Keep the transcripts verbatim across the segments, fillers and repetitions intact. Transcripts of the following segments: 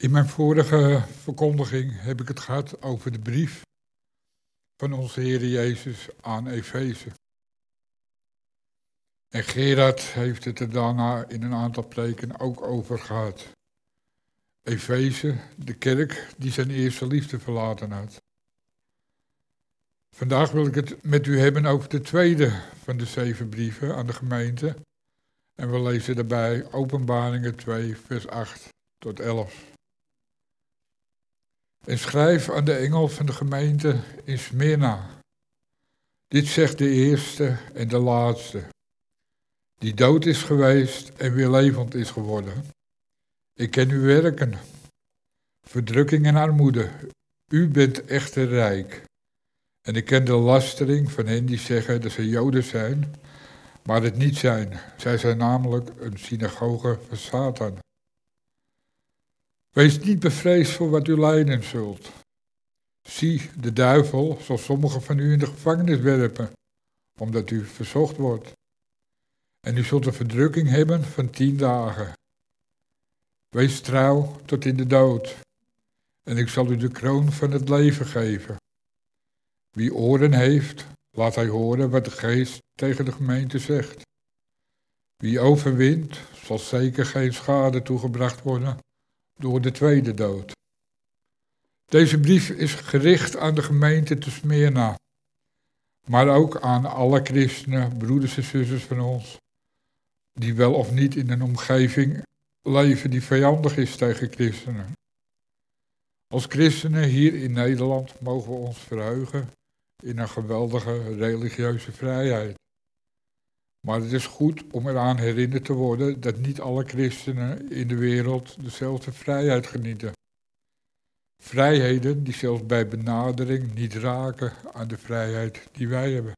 In mijn vorige verkondiging heb ik het gehad over de brief van onze Heer Jezus aan Efeze. En Gerard heeft het er daarna in een aantal preken ook over gehad. Efeze, de kerk die zijn eerste liefde verlaten had. Vandaag wil ik het met u hebben over de tweede van de zeven brieven aan de gemeente. En we lezen daarbij Openbaringen twee, vers acht tot elf. En schrijf aan de engel van de gemeente in Smyrna. Dit zegt de eerste en de laatste, die dood is geweest en weer levend is geworden. Ik ken uw werken, verdrukking en armoede. U bent echter rijk. En ik ken de lastering van hen die zeggen dat ze Joden zijn, maar het niet zijn. Zij zijn namelijk een synagoge van Satan. Wees niet bevreesd voor wat u lijden zult. Zie, de duivel zal sommigen van u in de gevangenis werpen, omdat u verzocht wordt. En u zult een verdrukking hebben van tien dagen. Wees trouw tot in de dood, en ik zal u de kroon van het leven geven. Wie oren heeft, laat hij horen wat de geest tegen de gemeente zegt. Wie overwint, zal zeker geen schade toegebracht worden door de tweede dood. Deze brief is gericht aan de gemeente te Smyrna, maar ook aan alle christenen, broeders en zusters van ons, die wel of niet in een omgeving leven die vijandig is tegen christenen. Als christenen hier in Nederland mogen we ons verheugen in een geweldige religieuze vrijheid. Maar het is goed om eraan herinnerd te worden dat niet alle christenen in de wereld dezelfde vrijheid genieten. Vrijheden die zelfs bij benadering niet raken aan de vrijheid die wij hebben.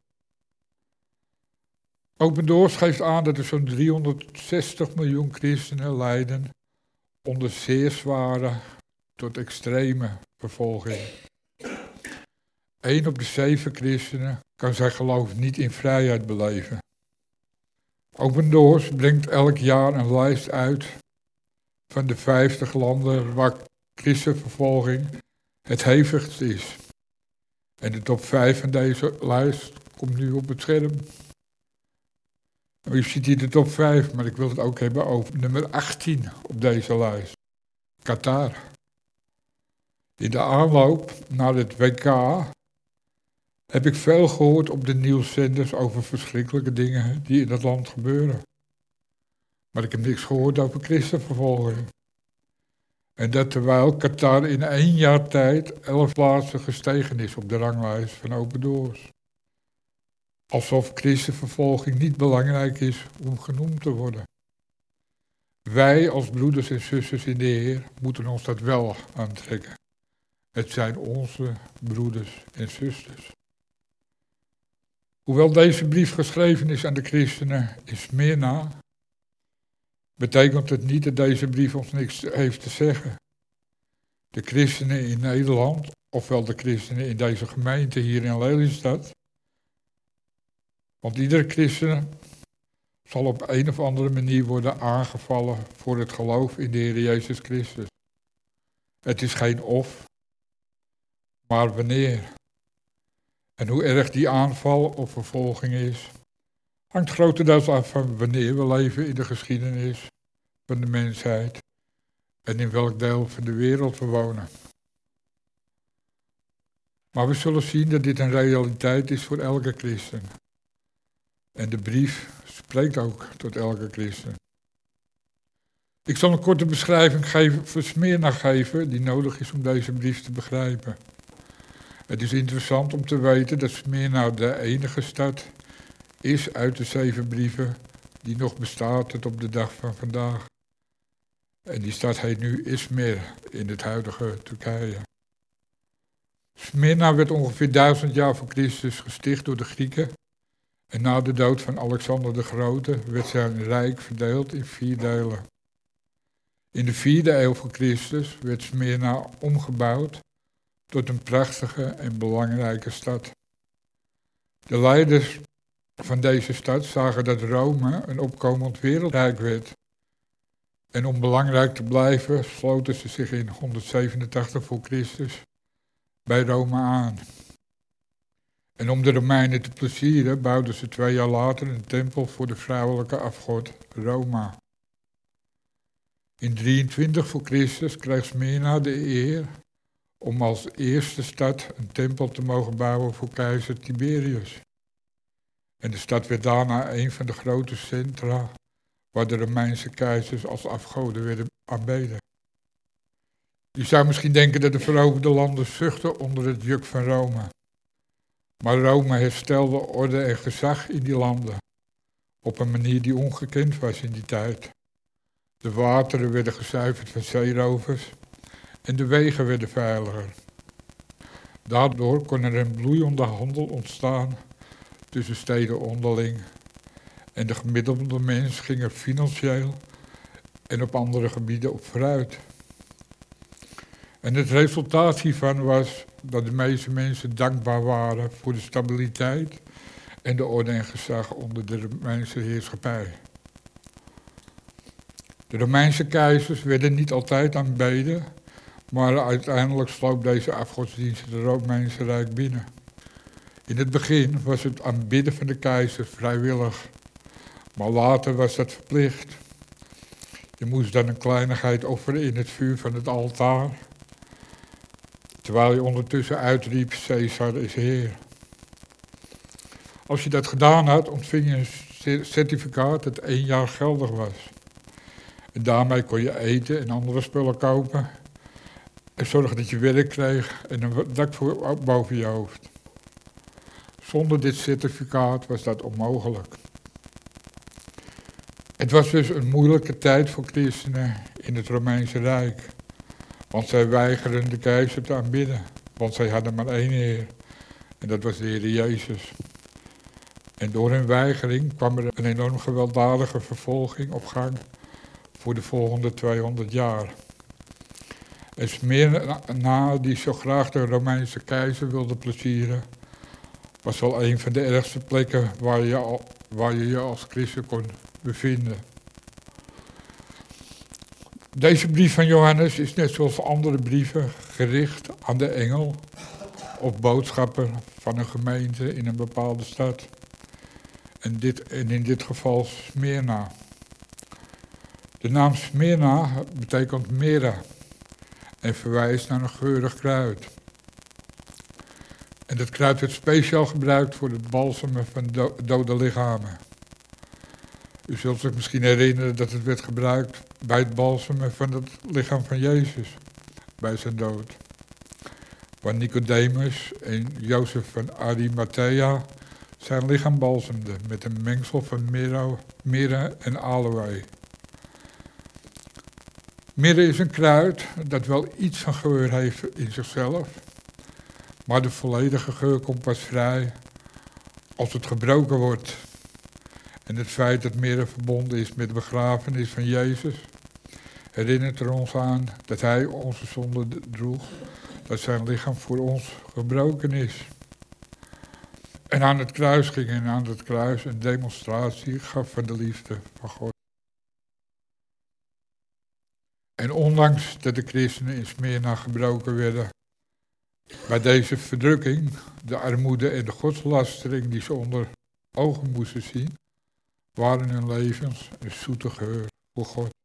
Open Doors geeft aan dat er zo'n driehonderdzestig miljoen christenen lijden onder zeer zware tot extreme vervolging. Eén op de zeven christenen kan zijn geloof niet in vrijheid beleven. Open Doors brengt elk jaar een lijst uit van de vijftig landen waar christenvervolging het hevigst is. En de top vijf van deze lijst komt nu op het scherm. U ziet hier de top vijf, maar ik wil het ook hebben over nummer achttien op deze lijst. Qatar. In de aanloop naar het W K heb ik veel gehoord op de nieuwszenders over verschrikkelijke dingen die in dat land gebeuren. Maar ik heb niks gehoord over christenvervolging. En dat terwijl Qatar in één jaar tijd elf plaatsen gestegen is op de ranglijst van Open Doors. Alsof christenvervolging niet belangrijk is om genoemd te worden. Wij als broeders en zusters in de Heer moeten ons dat wel aantrekken. Het zijn onze broeders en zusters. Hoewel deze brief geschreven is aan de christenen in Smyrna, betekent het niet dat deze brief ons niks heeft te zeggen. De christenen in Nederland, ofwel de christenen in deze gemeente hier in Lelystad, want iedere christen zal op een of andere manier worden aangevallen voor het geloof in de Heer Jezus Christus. Het is geen of, maar wanneer. En hoe erg die aanval of vervolging is, hangt grotendeels af van wanneer we leven in de geschiedenis van de mensheid en in welk deel van de wereld we wonen. Maar we zullen zien dat dit een realiteit is voor elke christen. En de brief spreekt ook tot elke christen. Ik zal een korte beschrijving geven, van Smyrna geven die nodig is om deze brief te begrijpen. Het is interessant om te weten dat Smyrna de enige stad is uit de zeven brieven die nog bestaat tot op de dag van vandaag. En die stad heet nu Izmir in het huidige Turkije. Smyrna werd ongeveer duizend jaar voor Christus gesticht door de Grieken. En na de dood van Alexander de Grote werd zijn rijk verdeeld in vier delen. In de vierde eeuw voor Christus werd Smyrna omgebouwd tot een prachtige en belangrijke stad. De leiders van deze stad zagen dat Rome een opkomend wereldrijk werd. En om belangrijk te blijven sloten ze zich in honderdzevenentachtig voor Christus bij Rome aan. En om de Romeinen te plezieren bouwden ze twee jaar later een tempel voor de vrouwelijke afgod Roma. In drieëntwintig voor Christus kreeg Smyrna de eer om als eerste stad een tempel te mogen bouwen voor keizer Tiberius. En de stad werd daarna een van de grote centra waar de Romeinse keizers als afgoden werden aanbeden. Je zou misschien denken dat de veroverde landen zuchtten onder het juk van Rome. Maar Rome herstelde orde en gezag in die landen, op een manier die ongekend was in die tijd. De wateren werden gezuiverd van zeerovers en de wegen werden veiliger. Daardoor kon er een bloeiende handel ontstaan tussen steden onderling. En de gemiddelde mens ging er financieel en op andere gebieden op vooruit. En het resultaat hiervan was dat de meeste mensen dankbaar waren voor de stabiliteit en de orde en gezag onder de Romeinse heerschappij. De Romeinse keizers werden niet altijd aanbeden, maar uiteindelijk sloop deze afgodsdienst het Romeinse Rijk binnen. In het begin was het aanbidden van de keizer vrijwillig, maar later was dat verplicht. Je moest dan een kleinigheid offeren in het vuur van het altaar, terwijl je ondertussen uitriep, Caesar is Heer. Als je dat gedaan had, ontving je een certificaat dat één jaar geldig was. En daarmee kon je eten en andere spullen kopen en zorgen dat je werk kreeg en een dak voor boven je hoofd. Zonder dit certificaat was dat onmogelijk. Het was dus een moeilijke tijd voor christenen in het Romeinse Rijk. Want zij weigerden de keizer te aanbidden. Want zij hadden maar één Heer. En dat was de Heer Jezus. En door hun weigering kwam er een enorm gewelddadige vervolging op gang voor de volgende tweehonderd jaar. En Smyrna, die zo graag de Romeinse keizer wilde plezieren, was wel een van de ergste plekken waar je, al, waar je je als christen kon bevinden. Deze brief van Johannes is net zoals andere brieven gericht aan de engel of boodschapper van een gemeente in een bepaalde stad. En, dit, en in dit geval Smyrna. De naam Smyrna betekent myrrhe en verwijst naar een geurig kruid. En dat kruid werd speciaal gebruikt voor het balsemen van do- dode lichamen. U zult zich misschien herinneren dat het werd gebruikt bij het balsemen van het lichaam van Jezus, bij zijn dood. Waar Nicodemus en Jozef van Arimathea zijn lichaam balsemden met een mengsel van mirre en aloë. Mirre is een kruid dat wel iets van geur heeft in zichzelf, maar de volledige geur komt pas vrij als het gebroken wordt. En het feit dat mirre verbonden is met de begrafenis van Jezus herinnert er ons aan dat hij onze zonde droeg, dat zijn lichaam voor ons gebroken is. En aan het kruis ging en aan het kruis een demonstratie gaf van de liefde van God. En ondanks dat de christenen in Smyrna gebroken werden, bij deze verdrukking, de armoede en de godslastering die ze onder ogen moesten zien, waren hun levens een zoete geur voor God.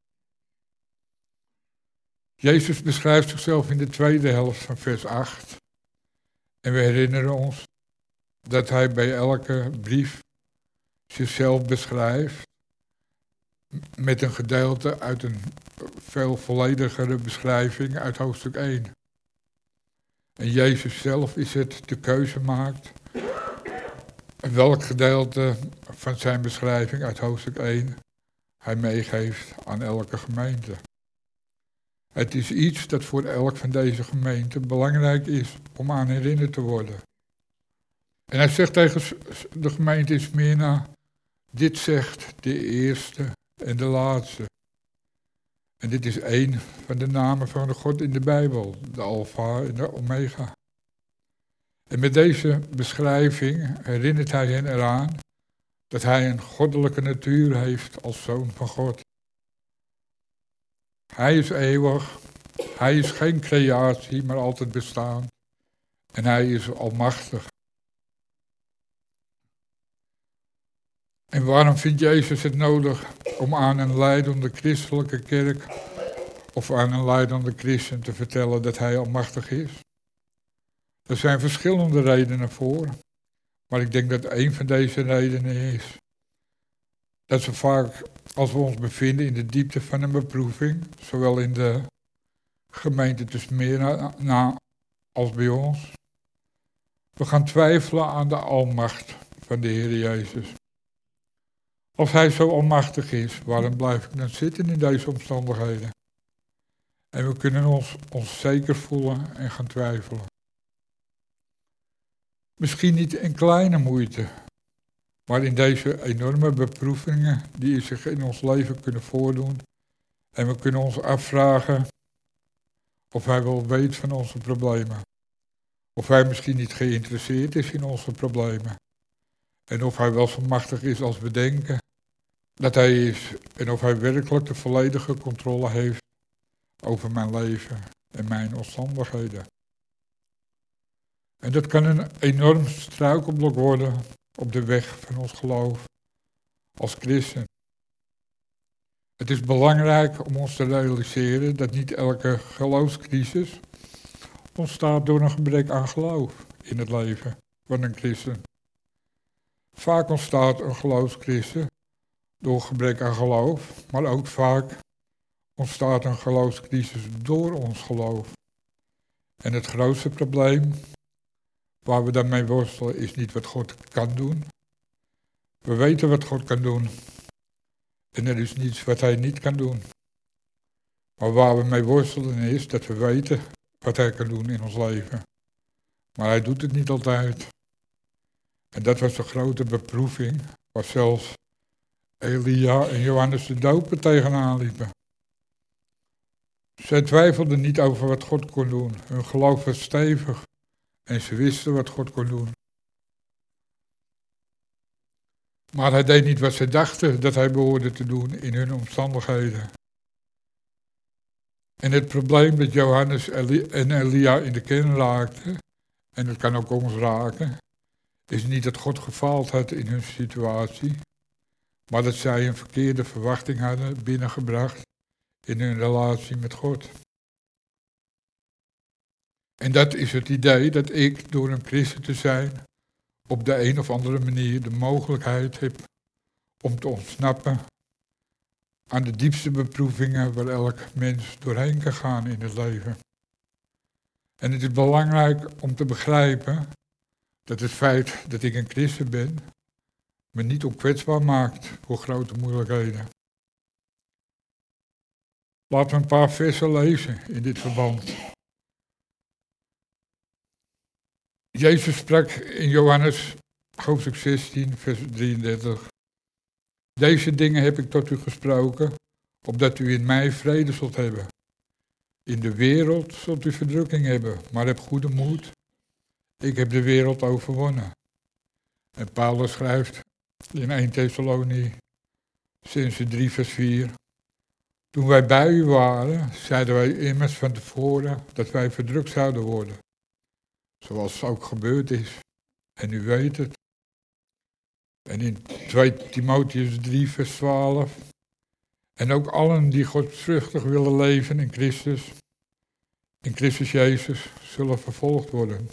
Jezus beschrijft zichzelf in de tweede helft van vers acht. En we herinneren ons dat hij bij elke brief zichzelf beschrijft met een gedeelte uit een veel volledigere beschrijving uit hoofdstuk één. En Jezus zelf is het de keuze maakt welk gedeelte van zijn beschrijving uit hoofdstuk één hij meegeeft aan elke gemeente. Het is iets dat voor elk van deze gemeenten belangrijk is om aan herinnerd te worden. En hij zegt tegen de gemeente in Smyrna, dit zegt de eerste en de laatste. En dit is één van de namen van de God in de Bijbel, de Alpha en de Omega. En met deze beschrijving herinnert hij hen eraan dat hij een goddelijke natuur heeft als zoon van God. Hij is eeuwig. Hij is geen creatie, maar altijd bestaan. En hij is almachtig. En waarom vindt Jezus het nodig om aan een lijdende christelijke kerk of aan een lijdende christen te vertellen dat hij almachtig is? Er zijn verschillende redenen voor, maar ik denk dat een van deze redenen is dat ze vaak, als we ons bevinden in de diepte van een beproeving, zowel in de gemeente te Smyrna na als bij ons, we gaan twijfelen aan de almacht van de Heer Jezus. Als hij zo almachtig is, waarom blijf ik dan zitten in deze omstandigheden? En we kunnen ons onzeker voelen en gaan twijfelen. Misschien niet in kleine moeite, maar in deze enorme beproevingen die zich in ons leven kunnen voordoen. En we kunnen ons afvragen of hij wel weet van onze problemen. Of hij misschien niet geïnteresseerd is in onze problemen. En of hij wel zo machtig is als we denken dat hij is. En of hij werkelijk de volledige controle heeft over mijn leven en mijn omstandigheden. En dat kan een enorm struikelblok worden op de weg van ons geloof als christen. Het is belangrijk om ons te realiseren dat niet elke geloofscrisis ontstaat door een gebrek aan geloof in het leven van een christen. Vaak ontstaat een geloofscrisis door gebrek aan geloof, maar ook vaak ontstaat een geloofscrisis door ons geloof. En het grootste probleem waar we daarmee worstelen is niet wat God kan doen. We weten wat God kan doen. En er is niets wat hij niet kan doen. Maar waar we mee worstelen is dat we weten wat hij kan doen in ons leven. Maar hij doet het niet altijd. En dat was de grote beproeving, waar zelfs Elia en Johannes de Doper tegenaan liepen. Zij twijfelden niet over wat God kon doen. Hun geloof was stevig. En ze wisten wat God kon doen. Maar hij deed niet wat ze dachten dat hij behoorde te doen in hun omstandigheden. En het probleem dat Johannes en Elia in de ken raakten, en het kan ook ons raken, is niet dat God gefaald had in hun situatie, maar dat zij een verkeerde verwachting hadden binnengebracht in hun relatie met God. En dat is het idee dat ik, door een christen te zijn, op de een of andere manier de mogelijkheid heb om te ontsnappen aan de diepste beproevingen waar elk mens doorheen kan gaan in het leven. En het is belangrijk om te begrijpen dat het feit dat ik een christen ben, me niet onkwetsbaar maakt voor grote moeilijkheden. Laten we een paar versen lezen in dit verband. Jezus sprak in Johannes hoofdstuk zestien, vers drieëndertig. Deze dingen heb ik tot u gesproken, opdat u in mij vrede zult hebben. In de wereld zult u verdrukking hebben, maar heb goede moed. Ik heb de wereld overwonnen. En Paulus schrijft in eerste Thessalonicenzen drie, vers vier. Toen wij bij u waren, zeiden wij immers van tevoren dat wij verdrukt zouden worden. Zoals ook gebeurd is. En u weet het. En in tweede Timotheüs drie, vers twaalf. En ook allen die godvruchtig willen leven in Christus, in Christus Jezus, zullen vervolgd worden.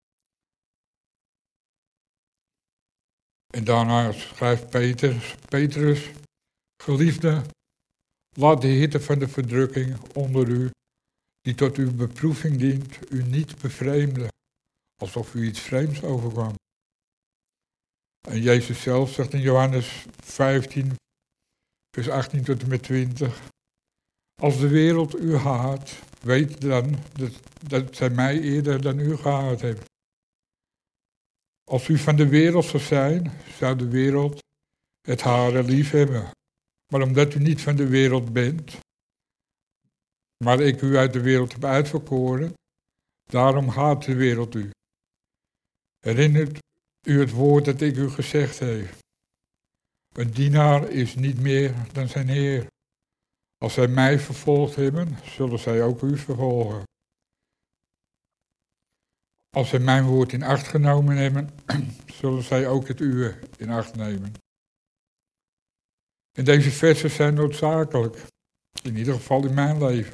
En daarna schrijft Peter, Petrus, geliefde, laat de hitte van de verdrukking onder u, die tot uw beproeving dient, u niet bevreemden, alsof u iets vreemds overkwam. En Jezus zelf zegt in Johannes vijftien, vers achttien tot en met twintig. Als de wereld u haat, weet dan dat, dat zij mij eerder dan u gehaat heeft. Als u van de wereld zou zijn, zou de wereld het hare lief hebben. Maar omdat u niet van de wereld bent, maar ik u uit de wereld heb uitverkoren, daarom haat de wereld u. Herinnert u het woord dat ik u gezegd heb. Een dienaar is niet meer dan zijn heer. Als zij mij vervolgd hebben, zullen zij ook u vervolgen. Als zij mijn woord in acht genomen hebben, zullen zij ook het uwe in acht nemen. En deze versen zijn noodzakelijk, in ieder geval in mijn leven.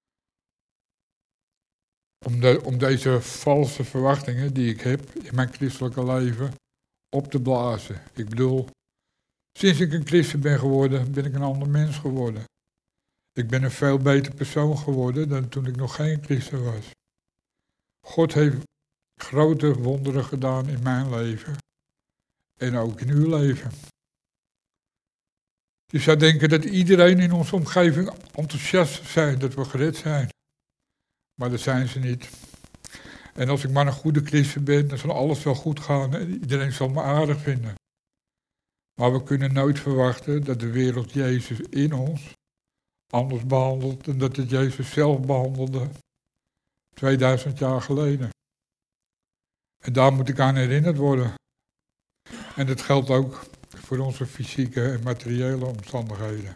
Om, de, om deze valse verwachtingen die ik heb in mijn christelijke leven op te blazen. Ik bedoel, sinds ik een christen ben geworden, ben ik een ander mens geworden. Ik ben een veel beter persoon geworden dan toen ik nog geen christen was. God heeft grote wonderen gedaan in mijn leven. En ook in uw leven. Je zou denken dat iedereen in onze omgeving enthousiast zijn dat we gered zijn. Maar dat zijn ze niet. En als ik maar een goede christen ben, dan zal alles wel goed gaan en iedereen zal me aardig vinden. Maar we kunnen nooit verwachten dat de wereld Jezus in ons anders behandelt dan dat het Jezus zelf behandelde tweeduizend jaar geleden. En daar moet ik aan herinnerd worden. En dat geldt ook voor onze fysieke en materiële omstandigheden.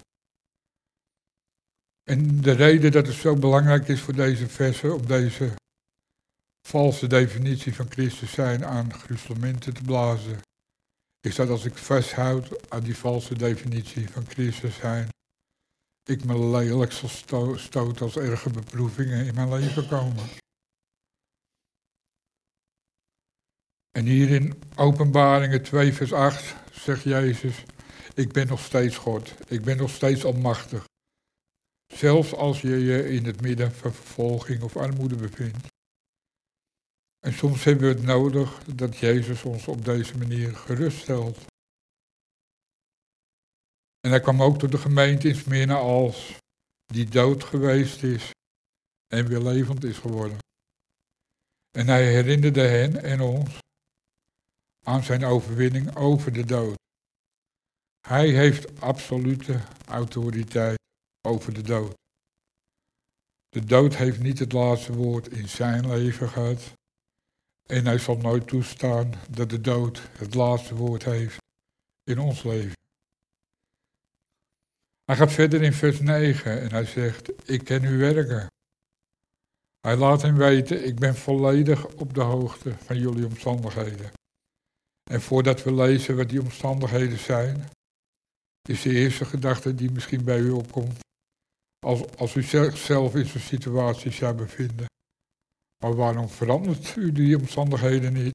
En de reden dat het zo belangrijk is voor deze versen, om deze valse definitie van Christus zijn aan gruzelementen te blazen, is dat als ik vasthoud aan die valse definitie van Christus zijn, ik me lelijk zal sto- stoten als erge beproevingen in mijn leven komen. En hier in Openbaringen twee vers acht zegt Jezus, ik ben nog steeds God, ik ben nog steeds almachtig. Zelfs als je je in het midden van vervolging of armoede bevindt. En soms hebben we het nodig dat Jezus ons op deze manier geruststelt. En hij kwam ook tot de gemeente in Smyrna als die dood geweest is en weer levend is geworden. En hij herinnerde hen en ons aan zijn overwinning over de dood. Hij heeft absolute autoriteit over de dood. De dood heeft niet het laatste woord in zijn leven gehad. En hij zal nooit toestaan dat de dood het laatste woord heeft in ons leven. Hij gaat verder in vers negen en hij zegt, ik ken uw werken. Hij laat hem weten, ik ben volledig op de hoogte van jullie omstandigheden. En voordat we lezen wat die omstandigheden zijn, is de eerste gedachte die misschien bij u opkomt, als, als u zichzelf in zo'n situatie zou bevinden. Maar waarom verandert u die omstandigheden niet?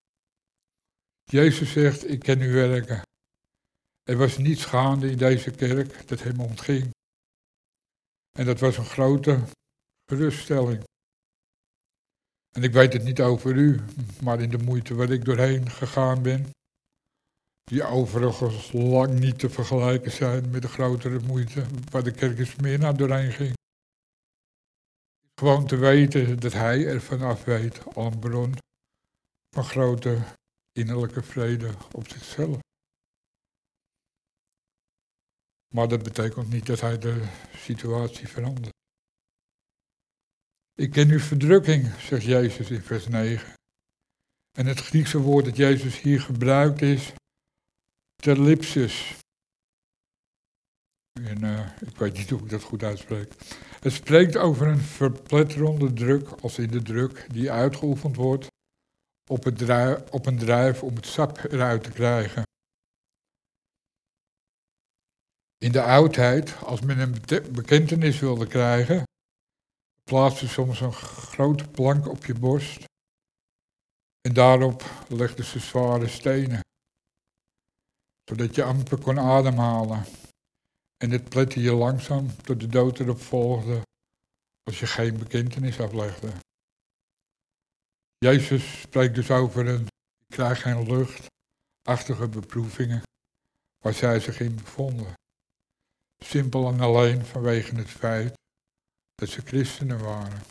Jezus zegt, ik ken uw werken. Er was niets gaande in deze kerk dat hem ontging. En dat was een grote geruststelling. En ik weet het niet over u, maar in de moeite waar ik doorheen gegaan ben, die overigens lang niet te vergelijken zijn met de grotere moeite waar de kerk in Smyrna doorheen ging. Gewoon te weten dat hij ervan af weet, al een bron van grote innerlijke vrede op zichzelf. Maar dat betekent niet dat hij de situatie verandert. Ik ken uw verdrukking, zegt Jezus in vers negen. En het Griekse woord dat Jezus hier gebruikt is terlipsis. En uh, ik weet niet hoe ik dat goed uitspreek. Het spreekt over een verpletterende druk, als in de druk die uitgeoefend wordt op, het druif, op een druif om het sap eruit te krijgen. In de oudheid, als men een bekentenis wilde krijgen, plaatste soms een grote plank op je borst en daarop legden ze zware stenen, zodat je amper kon ademhalen. En het plette je langzaam tot de dood erop volgde als je geen bekentenis aflegde. Jezus spreekt dus over een ik krijg geen luchtachtige beproevingen waar zij zich in bevonden. Simpel en alleen vanwege het feit dat ze christenen waren.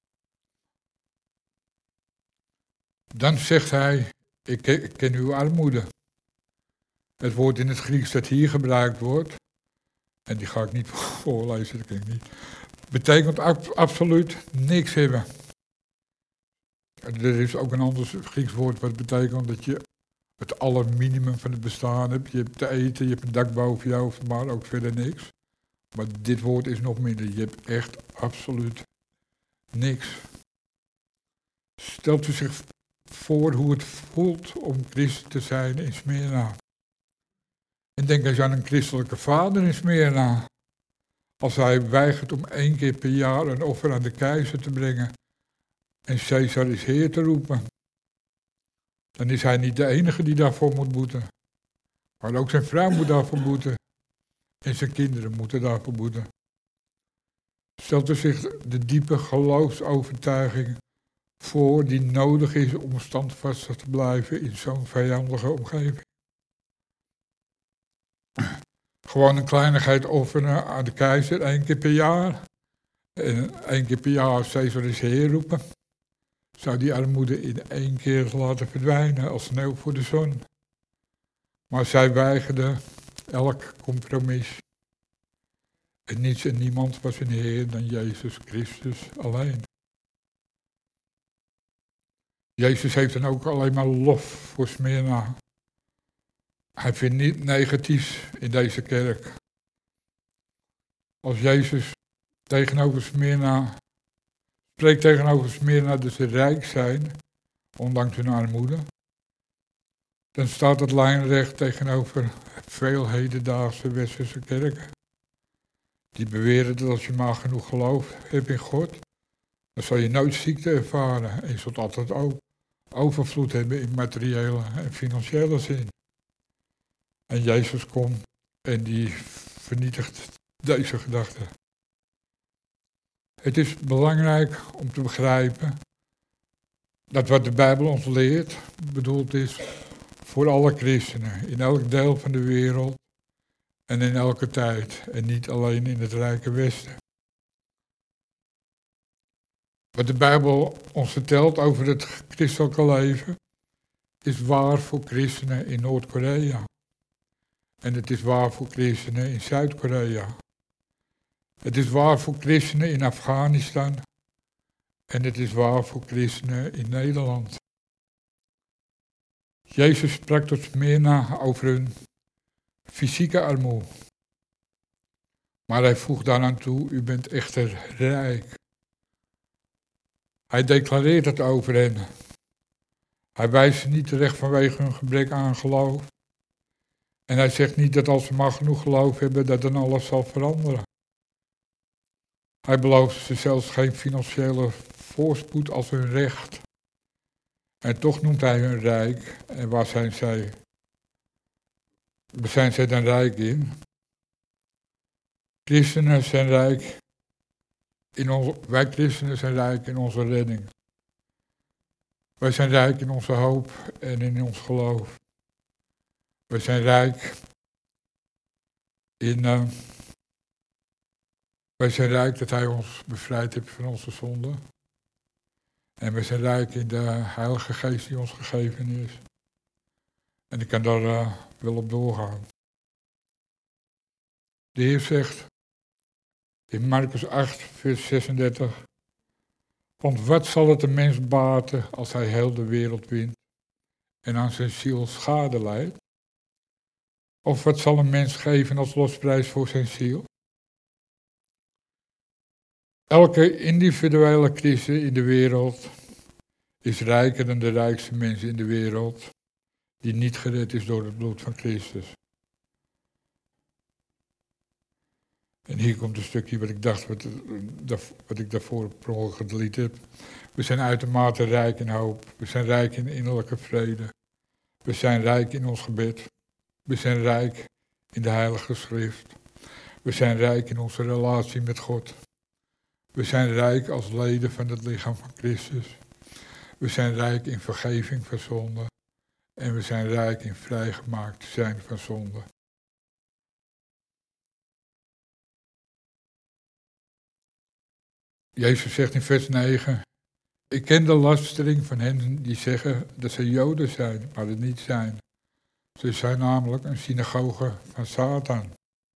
Dan zegt hij, ik ken uw armoede. Het woord in het Grieks dat hier gebruikt wordt, en die ga ik niet voorlezen, dat ken ik niet, betekent ab- absoluut niks hebben. Er is ook een ander Grieks woord wat betekent dat je het allerminimum van het bestaan hebt. Je hebt te eten, je hebt een dak boven je hoofd, maar ook verder niks. Maar dit woord is nog minder. Je hebt echt absoluut niks. Stelt u zich voor hoe het voelt om christen te zijn in Smyrna. En denk eens aan een christelijke vader in Smyrna. Als hij weigert om één keer per jaar een offer aan de keizer te brengen en Caesar is Heer te roepen, dan is hij niet de enige die daarvoor moet boeten. Maar ook zijn vrouw moet daarvoor boeten. En zijn kinderen moeten daarvoor boeten. Stelt u zich de diepe geloofsovertuiging voor die nodig is om standvastig te blijven in zo'n vijandige omgeving. Gewoon een kleinigheid offeren aan de keizer één keer per jaar. En één keer per jaar Caesar is Heer roepen. Zou die armoede in één keer laten verdwijnen als sneeuw voor de zon. Maar zij weigerden elk compromis. En niets en niemand was een Heer dan Jezus Christus alleen. Jezus heeft dan ook alleen maar lof voor Smyrna. Hij vindt niet negatiefs in deze kerk. Als Jezus tegenover Smyrna, spreekt tegenover Smyrna dat ze rijk zijn, ondanks hun armoede, dan staat het lijnrecht tegenover veel hedendaagse westerse kerken. Die beweren dat als je maar genoeg geloof hebt in God, dan zal je nooit ziekte ervaren. En je zult altijd ook overvloed hebben in materiële en financiële zin. En Jezus komt en die vernietigt deze gedachte. Het is belangrijk om te begrijpen dat wat de Bijbel ons leert bedoeld is voor alle christenen in elk deel van de wereld en in elke tijd en niet alleen in het rijke Westen. Wat de Bijbel ons vertelt over het christelijke leven is waar voor christenen in Noord-Korea. En het is waar voor christenen in Zuid-Korea. Het is waar voor christenen in Afghanistan. En het is waar voor christenen in Nederland. Jezus sprak tot Smyrna over hun fysieke armoede. Maar hij voegt daaraan toe, u bent echter rijk. Hij declareert het over hen. Hij wijst ze niet terecht vanwege hun gebrek aan geloof. En hij zegt niet dat als ze maar genoeg geloof hebben, dat dan alles zal veranderen. Hij belooft ze zelfs geen financiële voorspoed als hun recht. En toch noemt hij hun rijk. En waar zijn zij? Waar zijn zij dan rijk in? Christenen zijn rijk. In onze, wij christenen zijn rijk in onze redding. Wij zijn rijk in onze hoop en in ons geloof. Wij zijn rijk in... Uh, wij zijn rijk dat hij ons bevrijd heeft van onze zonden. En wij zijn rijk in de Heilige Geest die ons gegeven is. En ik kan daar uh, wel op doorgaan. De Heer zegt in Marcus acht, vers zesendertig. Want wat zal het de mens baten als hij heel de wereld wint en aan zijn ziel schade lijdt? Of wat zal een mens geven als losprijs voor zijn ziel? Elke individuele christen in de wereld is rijker dan de rijkste mensen in de wereld die niet gered is door het bloed van Christus. En hier komt een stukje wat ik dacht, wat, wat ik daarvoor per ongeluk gedelete heb. We zijn uitermate rijk in hoop. We zijn rijk in innerlijke vrede. We zijn rijk in ons gebed. We zijn rijk in de Heilige Schrift. We zijn rijk in onze relatie met God. We zijn rijk als leden van het lichaam van Christus. We zijn rijk in vergeving van zonde. En we zijn rijk in vrijgemaakt zijn van zonde. Jezus zegt in vers negen, ik ken de lastering van hen die zeggen dat ze Joden zijn, maar het niet zijn. Ze zijn namelijk een synagoge van Satan.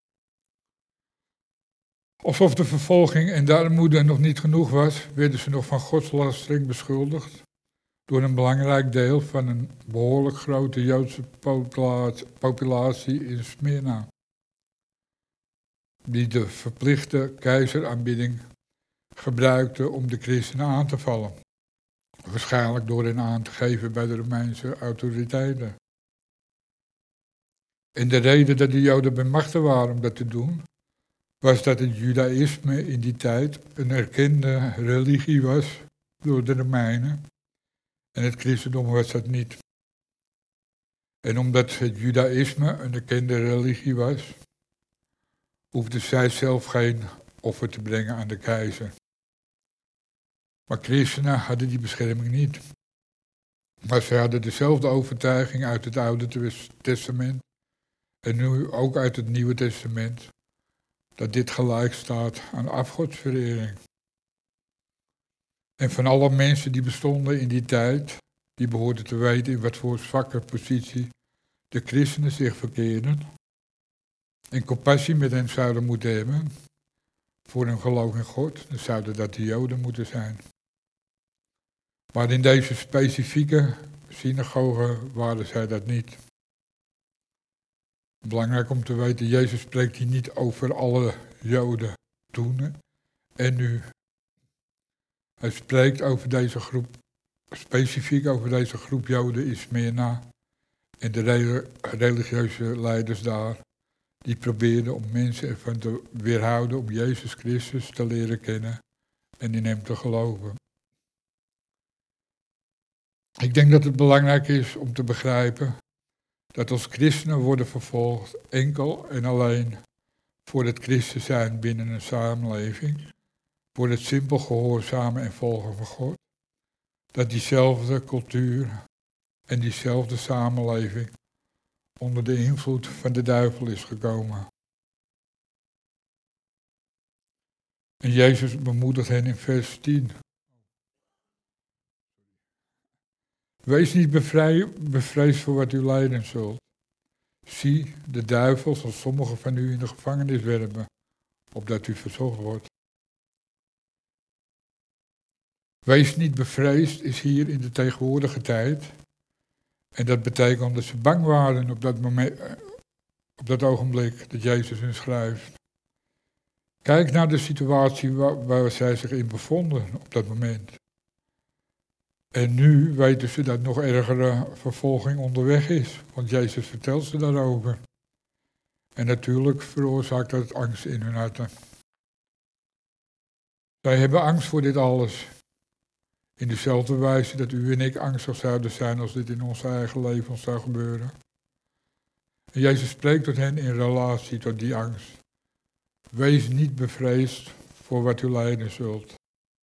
Alsof de vervolging en de armoede nog niet genoeg was, werden ze nog van godslastering beschuldigd door een belangrijk deel van een behoorlijk grote Joodse populatie in Smyrna. die de verplichte keizeraanbidding gebruikte om de christenen aan te vallen. Waarschijnlijk door hen aan te geven bij de Romeinse autoriteiten. En de reden dat de Joden bemachtigd waren om dat te doen, was dat het Judaïsme in die tijd een erkende religie was door de Romeinen. En het christendom was dat niet. En omdat het Judaïsme een erkende religie was, hoefden zij zelf geen offer te brengen aan de keizer. Maar christenen hadden die bescherming niet. Maar ze hadden dezelfde overtuiging uit het Oude Testament en nu ook uit het Nieuwe Testament, dat dit gelijk staat aan afgodsverering. En van alle mensen die bestonden in die tijd, die behoorden te weten in wat voor zwakke positie de christenen zich verkeerden, en compassie met hen zouden moeten hebben voor hun geloof in God, dan zouden dat de Joden moeten zijn. Maar in deze specifieke synagoge waren zij dat niet. Belangrijk om te weten, Jezus spreekt hier niet over alle Joden toen en nu. Hij spreekt over deze groep, specifiek over deze groep Joden in Smyrna en de religieuze leiders daar, die probeerden om mensen ervan te weerhouden om Jezus Christus te leren kennen en in hem te geloven. Ik denk dat het belangrijk is om te begrijpen dat als christenen worden vervolgd enkel en alleen voor het christen zijn binnen een samenleving, voor het simpel gehoorzamen en volgen van God, dat diezelfde cultuur en diezelfde samenleving onder de invloed van de duivel is gekomen. En Jezus bemoedigt hen in vers tien. Wees niet bevrij, bevreesd voor wat u lijden zult. Zie, de duivel zal sommigen van u in de gevangenis werpen, opdat u verzocht wordt. Wees niet bevreesd is hier in de tegenwoordige tijd. En dat betekent dat ze bang waren op dat, moment, op dat ogenblik dat Jezus hun schrijft. Kijk naar de situatie waar, waar zij zich in bevonden op dat moment. En nu weten ze dat nog ergere vervolging onderweg is, want Jezus vertelt ze daarover. En natuurlijk veroorzaakt dat angst in hun harten. Zij hebben angst voor dit alles. In dezelfde wijze dat u en ik angstig zouden zijn als dit in ons eigen leven zou gebeuren. En Jezus spreekt tot hen in relatie tot die angst. Wees niet bevreesd voor wat u lijden zult.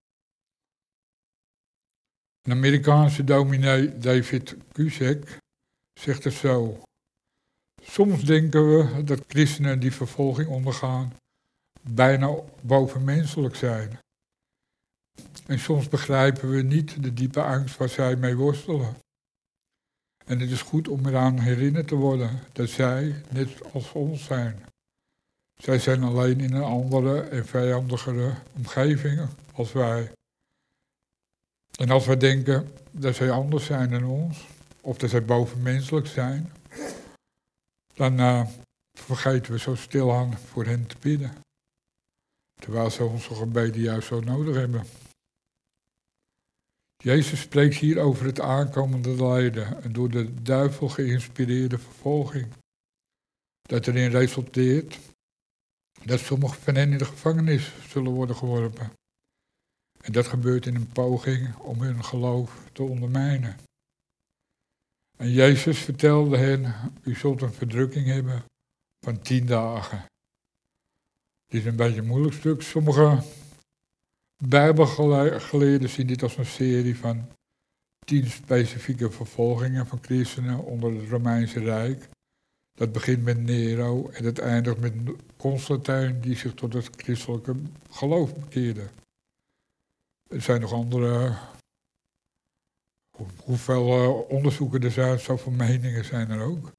Een Amerikaanse dominee, David Cusick, zegt het zo. Soms denken we dat christenen die vervolging ondergaan bijna bovenmenselijk zijn. En soms begrijpen we niet de diepe angst waar zij mee worstelen. En het is goed om eraan herinnerd te worden dat zij net als ons zijn. Zij zijn alleen in een andere en vijandigere omgeving als wij. En als wij denken dat zij anders zijn dan ons, of dat zij bovenmenselijk zijn, dan uh, vergeten we zo stilaan voor hen te bidden. Terwijl ze onze gebeden juist zo nodig hebben. Jezus spreekt hier over het aankomende lijden en door de duivel geïnspireerde vervolging. Dat erin resulteert dat sommigen van hen in de gevangenis zullen worden geworpen. En dat gebeurt in een poging om hun geloof te ondermijnen. En Jezus vertelde hen, u zult een verdrukking hebben van tien dagen. Dit is een beetje een moeilijk stuk. Sommige Bijbelgeleerden zien dit als een serie van tien specifieke vervolgingen van christenen onder het Romeinse Rijk. Dat begint met Nero en het eindigt met Constantijn die zich tot het christelijke geloof bekeerde. Er zijn nog andere, hoeveel uh, onderzoeken er zijn, zoveel meningen zijn er ook.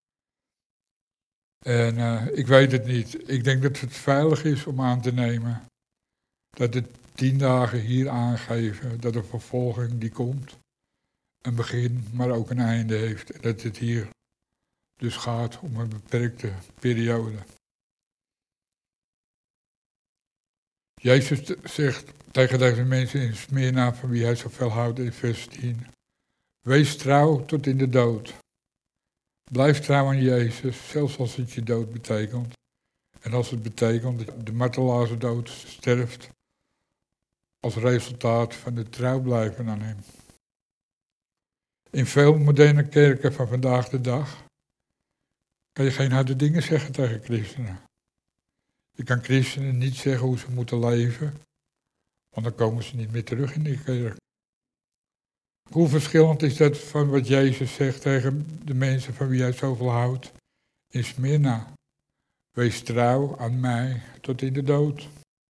En uh, ik weet het niet. Ik denk dat het veilig is om aan te nemen dat de tien dagen hier aangeven dat de vervolging die komt een begin, maar ook een einde heeft. En dat het hier dus gaat om een beperkte periode. Jezus zegt tegen deze mensen in Smyrna, van wie hij zoveel houdt, in vers tien. Wees trouw tot in de dood. Blijf trouw aan Jezus, zelfs als het je dood betekent. En als het betekent dat je de martelaarsdood sterft als resultaat van de trouw blijven aan hem. In veel moderne kerken van vandaag de dag kan je geen harde dingen zeggen tegen christenen. Je kan christenen niet zeggen hoe ze moeten leven, want dan komen ze niet meer terug in die kerk. Hoe verschillend is dat van wat Jezus zegt tegen de mensen van wie hij zoveel houdt in Smyrna? Wees trouw aan mij tot in de dood.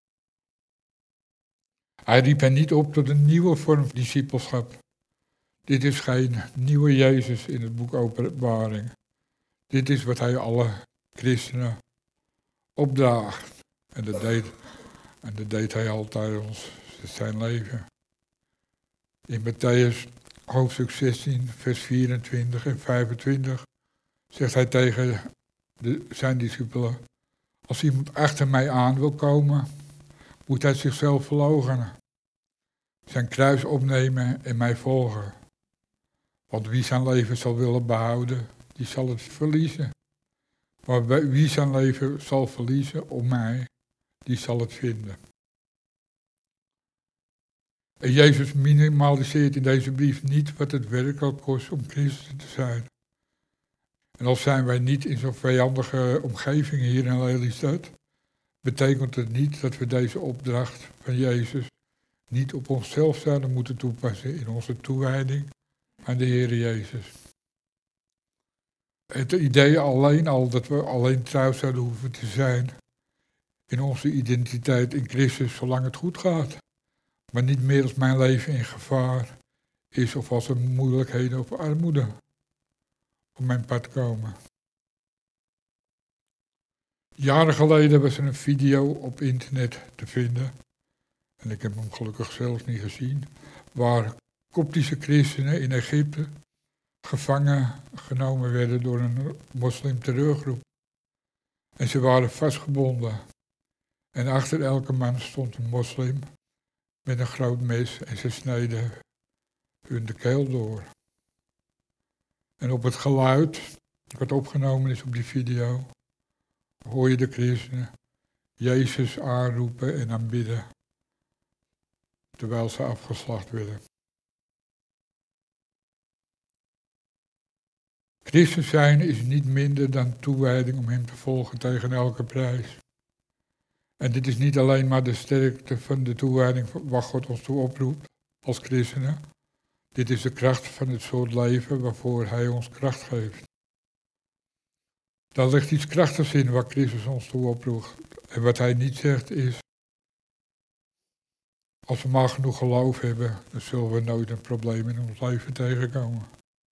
Hij riep hen niet op tot een nieuwe vorm van discipelschap. Dit is geen nieuwe Jezus in het boek Openbaring. Dit is wat hij alle christenen opdraagt. En dat deed, en dat deed hij al tijdens zijn leven. In Mattheüs hoofdstuk zestien, vers vierentwintig en vijfentwintig zegt hij tegen de, zijn discipelen: als iemand achter mij aan wil komen, moet hij zichzelf verloochenen, zijn kruis opnemen en mij volgen. Want wie zijn leven zal willen behouden, die zal het verliezen. Maar wie zijn leven zal verliezen om mij, die zal het vinden. En Jezus minimaliseert in deze brief niet wat het werkelijk kost om christen te zijn. En al zijn wij niet in zo'n vijandige omgeving hier in Lelystad, betekent het niet dat we deze opdracht van Jezus niet op onszelf zouden moeten toepassen in onze toewijding aan de Heer Jezus. Het idee alleen al dat we alleen trouw zouden hoeven te zijn in onze identiteit in Christus zolang het goed gaat, maar niet meer als mijn leven in gevaar is of als er moeilijkheden of armoede op mijn pad komen. Jaren geleden was er een video op internet te vinden, en ik heb hem gelukkig zelfs niet gezien, waar Koptische christenen in Egypte gevangen genomen werden door een moslim-terreurgroep. En ze waren vastgebonden. En achter elke man stond een moslim met een groot mes en ze sneden hun de keel door. En op het geluid, wat opgenomen is op die video, hoor je de christenen Jezus aanroepen en aanbidden, terwijl ze afgeslacht werden. Christen zijn is niet minder dan toewijding om hem te volgen tegen elke prijs. En dit is niet alleen maar de sterkte van de toewijding waar God ons toe oproept als christenen. Dit is de kracht van het soort leven waarvoor hij ons kracht geeft. Daar ligt iets krachtigs in waar Christus ons toe oproept. En wat hij niet zegt is, als we maar genoeg geloof hebben, dan zullen we nooit een probleem in ons leven tegenkomen.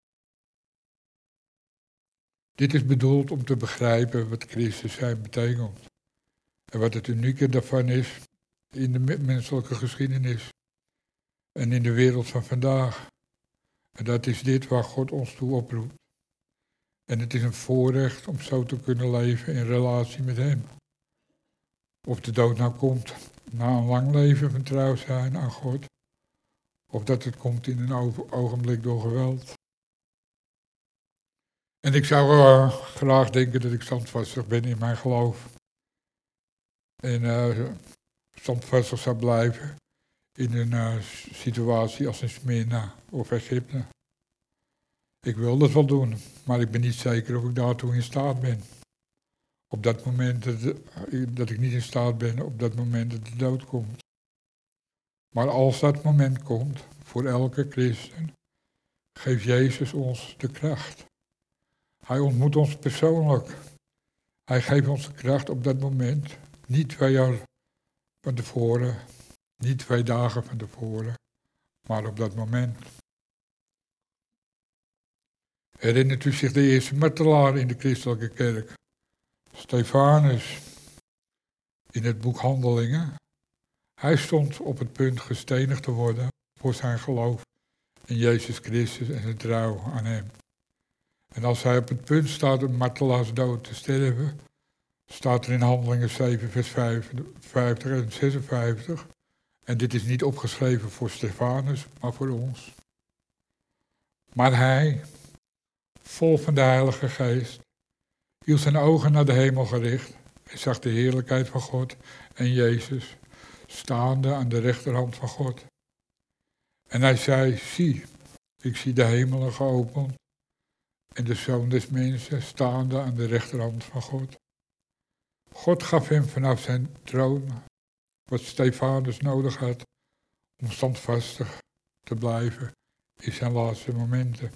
Dit is bedoeld om te begrijpen wat Christus zijn betekent. En wat het unieke daarvan is in de menselijke geschiedenis. En in de wereld van vandaag. En dat is dit waar God ons toe oproept. En het is een voorrecht om zo te kunnen leven in relatie met hem. Of de dood nou komt na een lang leven van trouw zijn aan God. Of dat het komt in een ogenblik door geweld. En ik zou uh, graag denken dat ik standvastig ben in mijn geloof. En uh, standvastig zou blijven in een uh, situatie als in Smyrna of Egypte. Ik wil dat wel doen, maar ik ben niet zeker of ik daartoe in staat ben. Op dat moment dat, dat ik niet in staat ben, op dat moment dat de dood komt. Maar als dat moment komt, voor elke christen, geeft Jezus ons de kracht. Hij ontmoet ons persoonlijk. Hij geeft ons de kracht op dat moment. Niet twee jaar van tevoren, niet twee dagen van tevoren, maar op dat moment. Herinnert u zich de eerste martelaar in de christelijke kerk? Stefanus, in het boek Handelingen. Hij stond op het punt gestenigd te worden voor zijn geloof in Jezus Christus en zijn trouw aan hem. En als hij op het punt staat een martelaarsdood te sterven, Staat er in Handelingen zeven, vers vijfenvijftig en zesenvijftig. En dit is niet opgeschreven voor Stefanus, maar voor ons. Maar hij, vol van de Heilige Geest, hield zijn ogen naar de hemel gericht en zag de heerlijkheid van God en Jezus, staande aan de rechterhand van God. En hij zei, zie, ik zie de hemelen geopend en de Zoon des Mensen staande aan de rechterhand van God. God gaf hem vanaf zijn troon wat Stefanus nodig had om standvastig te blijven in zijn laatste momenten.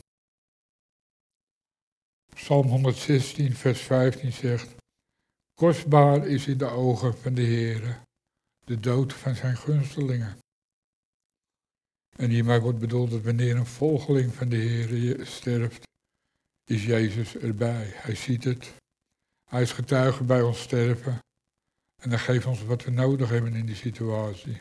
Psalm honderdzestien, vers vijftien zegt, kostbaar is in de ogen van de Heere de dood van zijn gunstelingen. En hiermee wordt bedoeld dat wanneer een volgeling van de Heere sterft, is Jezus erbij. Hij ziet het. Hij is getuige bij ons sterven. En hij geeft ons wat we nodig hebben in die situatie.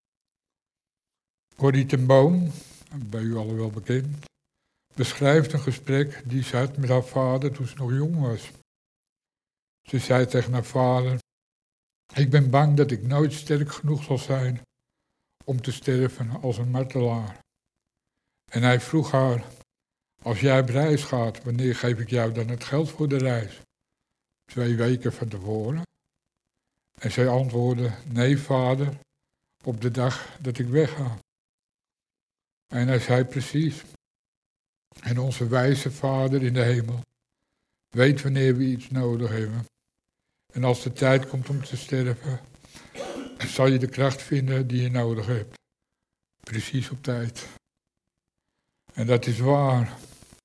Corrie ten Boom, bij u allen wel bekend, beschrijft een gesprek die ze had met haar vader toen ze nog jong was. Ze zei tegen haar vader, ik ben bang dat ik nooit sterk genoeg zal zijn om te sterven als een martelaar. En hij vroeg haar, als jij op reis gaat, wanneer geef ik jou dan het geld voor de reis? Twee weken van tevoren. En zij antwoordde, nee vader, op de dag dat ik wegga. En hij zei precies, en onze wijze Vader in de hemel weet wanneer we iets nodig hebben. En als de tijd komt om te sterven, zal je de kracht vinden die je nodig hebt. Precies op tijd. En dat is waar.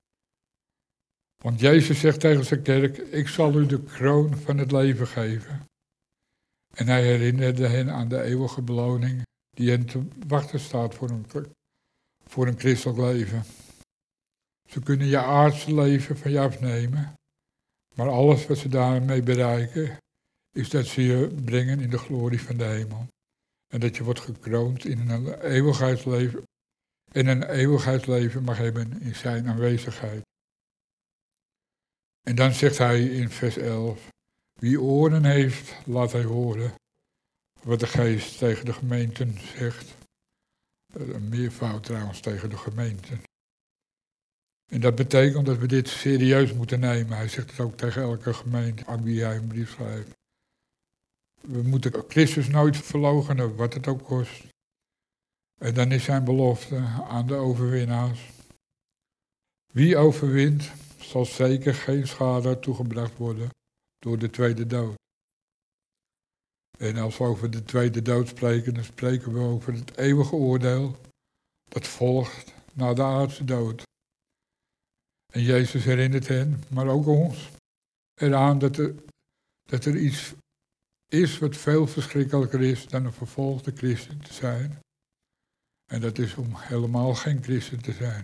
Want Jezus zegt tegen zijn kerk, ik zal u de kroon van het leven geven. En hij herinnerde hen aan de eeuwige beloning die hen te wachten staat voor een, voor een christelijk leven. Ze kunnen je aardse leven van je afnemen, maar alles wat ze daarmee bereiken, is dat ze je brengen in de glorie van de hemel. En dat je wordt gekroond in een eeuwigheidsleven, en een eeuwigheidsleven mag hebben in zijn aanwezigheid. En dan zegt hij in vers elf, wie oren heeft, laat hij horen wat de geest tegen de gemeenten zegt. Een meervoud trouwens tegen de gemeenten. En dat betekent dat we dit serieus moeten nemen. Hij zegt het ook tegen elke gemeente aan wie hij een brief schrijft. We moeten Christus nooit verloochenen, wat het ook kost. En dan is zijn belofte aan de overwinnaars. Wie overwint, zal zeker geen schade toegebracht worden door de tweede dood. En als we over de tweede dood spreken, dan spreken we over het eeuwige oordeel dat volgt na de aardse dood. En Jezus herinnert hen, maar ook ons, eraan dat er, dat er iets is wat veel verschrikkelijker is dan een vervolgde christen te zijn. En dat is om helemaal geen christen te zijn.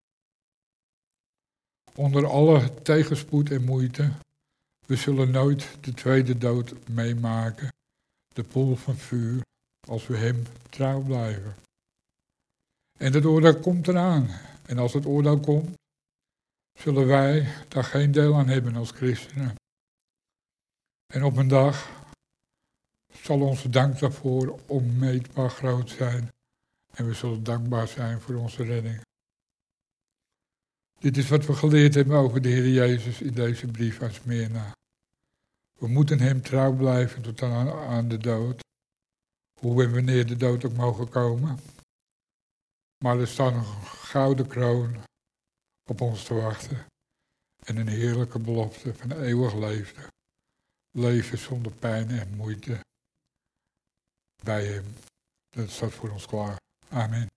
Onder alle tegenspoed en moeite, we zullen nooit de tweede dood meemaken, de poel van vuur, als we hem trouw blijven. En het oordeel komt eraan. En als het oordeel komt, zullen wij daar geen deel aan hebben als christenen. En op een dag zal onze dank daarvoor onmeetbaar groot zijn. En we zullen dankbaar zijn voor onze redding. Dit is wat we geleerd hebben over de Heer Jezus in deze brief aan Smyrna. We moeten hem trouw blijven tot aan, aan de dood. Hoe en wanneer de dood ook mogen komen. Maar er staat een gouden kroon op ons te wachten. En een heerlijke belofte van eeuwig leven. Leven zonder pijn en moeite bij hem. Dat staat voor ons klaar. Amen.